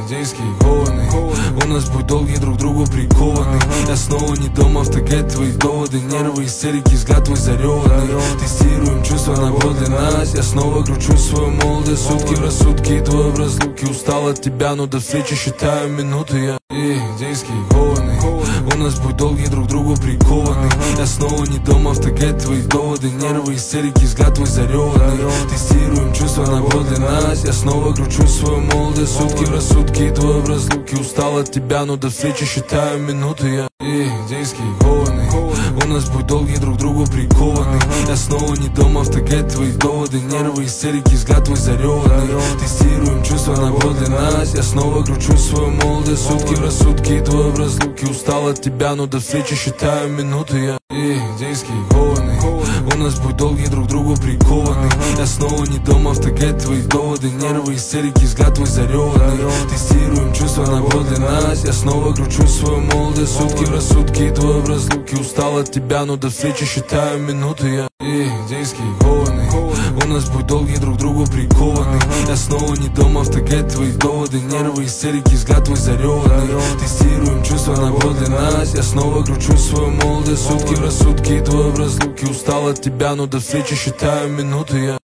дерзкие голодные. У нас путь долгий, друг к другу прикованы. Я снова не дома, в ТГ твои доводы, нервы, истерики, взгляд твой зареванный. Тестируем чувства на подле нас. Я снова кручу свою молодость, сутки в рассудке и двое в разлуке. Устал от тебя, но до встречи считаю минуты. Я дерзкие голодные. У нас путь долгий, друг к другу прикованы. Я снова не дома, в ТГ твои доводы, нервы, истерики, взгляд твой зареванный. Тестируем чувства на подле нас. Я снова кручу свою молодость, сутки в рассудке и двое в разлуке. Устал от тебя, но до встречи считаю минуты. Я дерзкие голодные. У нас путь долгий, друг к другу прикованы. Я снова не дома, в ТГ твои доводы, нервы, истерики, взгляд твой зареванный. Тестируем чувства на подле нас. Я снова кручу свою молодость, сутки в рассудке и двое в разлуке. Устал от тебя, но до встречи считаю минуты. Я дерзкие голодные. У нас путь долгий, друг к другу прикованы. Я снова не дома, в ТГ твои доводы, нервы, истерики, взгляд твой зареванный. Тестируем чувства на подле нас. Я снова кручу свою молодость, сутки в рассудке и двое в разлуке. Устал от тебя, но до встречи считаю минуты. Я дерзкие голодные. У нас путь долгий, друг к другу прикованы. Я снова не дома, в ТГ твои доводы, нервы, истерики, взгляд твой зареванный. Тестируем чувства на подле нас. Я снова кручу свою молодость, сутки в рассудке и двое в разлуке. Устал от тебя, но до встречи считаю минуты. Я